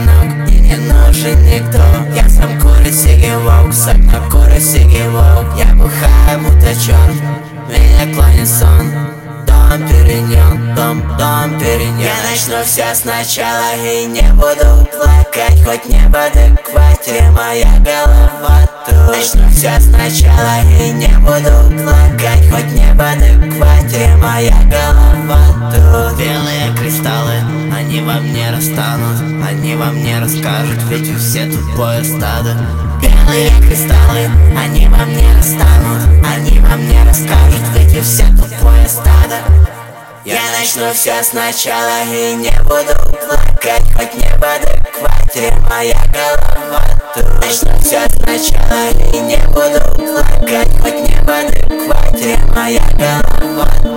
одинок и не нужен никто. Я сам курю сигивок, с окна курю сигивок. Я бухаю, будто черт, меня клонит сон. Дом Периньон, дом Периньон. Я начну все сначала и не буду плакать, хоть не в адеквате моя голова тут. Начну все сначала и не буду плакать, хоть не в адеквате моя голова тут. Белые кристаллы, они во мне расстанут, они во мне расскажут, ведь вы все тупое стадо. Белые кристаллы, они во мне расстанут, они во мне расскажут, ведь вы все тупое стадо. Я начну все сначала и не буду плакать, хоть не в адеквате моя голова тут. Начну все сначала и не буду плакать, хоть не в адеквате моя голова тут.